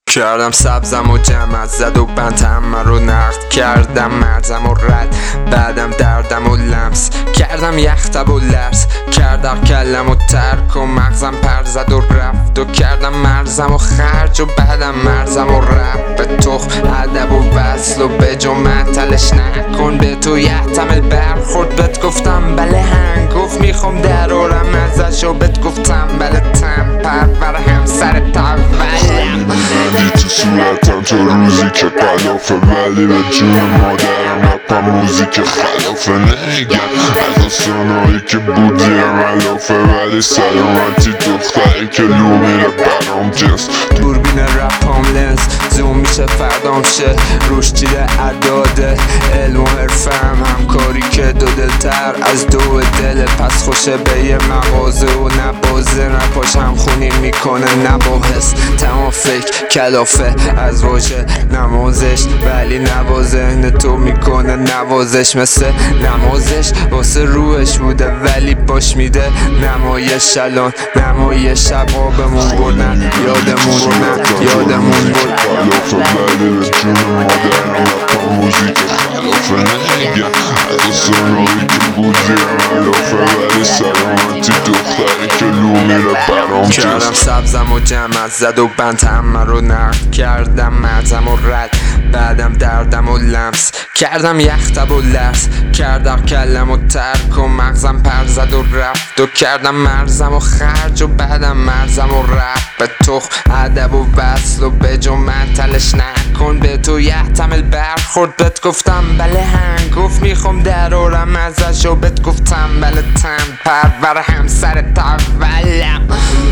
کردم سبزم و جمعت زد و بنتم رو نقد کردم مرزم و رد بعدم دردم و لمس کردم یختب و لرز کردر کلم و ترک و مغزم پر زد و رفت و کردم مرزم و خرج و بعدم مرزم و رفت به تخ ادب و وصل و به جمعتلش نکن به تو یحتمل برخورد بهت گفتم بله هنگ گفت میخوام درارم ازش و بهت گفتم بله تم پرور همسر تولم تو صورتم تو روزی که قلافه ولی به جون مادرم رپم موزیک خلافه نگم از آسانهایی که بودیم علافه ولی سلامتی دختری که لو میره برام جنس دوربین رپام لنز زوم میشه فردام شه روش چیده عداده علم و حرفم همکاری که دو دلتر از دو دل پس خوشه به یه مغازه و نبازه نپاش هم خونی میکنه نباحث تمام فکر کلافه از واژه نمازش ولی نوازه تو میکنه نوازش مثل نمازش واسه روش بوده ولی باش میده نمایش الان نمایش شبابمون بردن یادمون یادمون بود خلافه ولی به جون مادرم رپم موزیک خلافه نگم از آسانهایی که بودیم علافه ولی سلامتی دختری که لو میره برام جنس کردم سبزم و جمعت زد و بنتم رو نقد کردم مرزم و رد بعدم دردم و لمس کردم یختب و لرز کردر کلم و ترک و مغزم پر زد و رفت و کردم مرزم و خرج و بعدم مرزم و رفت به تخ ادب و وصل و به جمعتلش نکن به تو یحتمل برخورد بهت گفتم بله هنگ گفت میخوام درارم ازش و بهت گفتم بله تم پرور همسر تولم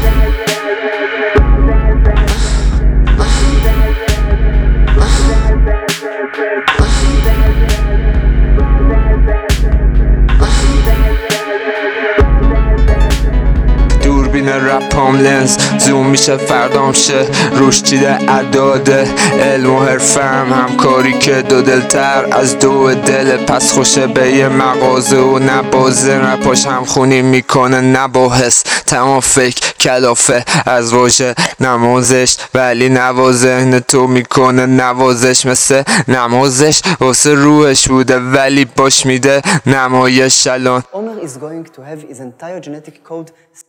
دوربین رپام لنز زوم میشه فردام شه روش چیده عداده علم و حرفم همکاری که دو دلتر از دو دل پس خوشه به یه مغازه و نبازه نپاش هم خونی میکنه نباحث تمام فکر کلافه از واژه نمازش ولی نوازه تو میکنه نوازش مثل نمازش واسه روش بوده ولی باش میده نمایش الان Omer is going to have his entire genetic code